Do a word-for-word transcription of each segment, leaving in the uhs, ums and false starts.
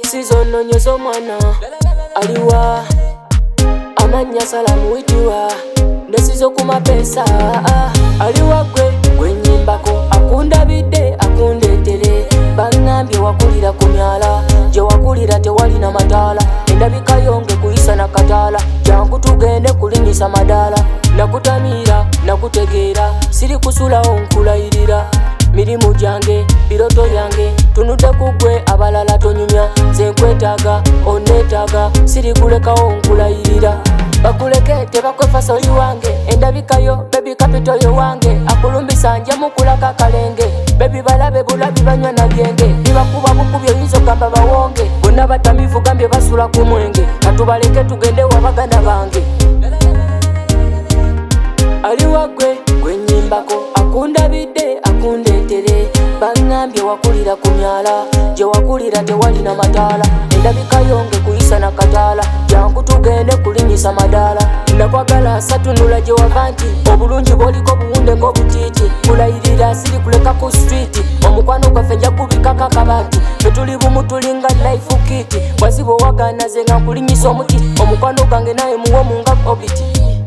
Ndesizo nonyezo mwana aliwa amanya salamu witiwa ndesizo kumapesa aliwa gwe gwenyimbako akunda bide akundetere bangambye wakulira kumyala je wakulira tewalina matala endabika yonge kuyisa na katala jangu tugende kulinyisa madala nakutamira nakutegeera siri kusulawo nkulayirira mirimu jange biroto yange tunudde kugwe abalala tonyumya nze nkwetaaga onneetaaga siri kulekawo nkulayirira bakuleke tebakwefasa oli wange endabikayo bebi kapitoyo wange akulumbisa njamu kulaka kalenge bebi balabe bulabi banywa na byenge bibakuba bukubye oyinza ogamba bawonge bonna batamivu gambye basula ku mwenge katubaleke tugende wabagana bange aliwa gwe gwenyimbako akunda bide akundetere bangambye wakulira kumyala je wakulira tewalina matala endabika yonge kuyisa na katala jangu tugende kulinyisa madala nakwagala asatunula je wavanti obulungi boliko buwunde ng'obutiti kulayirira siri kuleka ku street omukwano gwaffe nja kubikako akabati tetuli bumu tulinga life kiti bwasiba owagana ze nga nkulinyisa omuti omukwano gwange naye muwomu nga obiti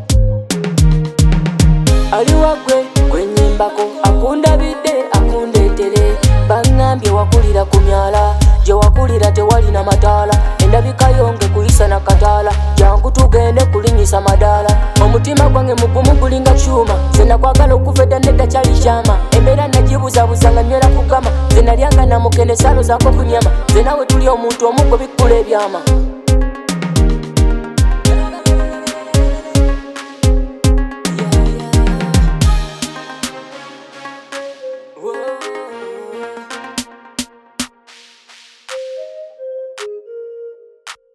aliwa gwe gwenyimbako akunda bide akundetere bangambye wakulira kumyala je wakulira tewalina matala endabika yonge kuyisa na katala jangu tugende kulinyisa madala omutima gwange mugumu gulinga kyuma zenakwagala okuveda nedda kyali kyama embeera nagibuzabuza nga nywera kugama zenalyanga namukende salo zako kunyama zenawe tuli omuntu omugwe bikkula ebyama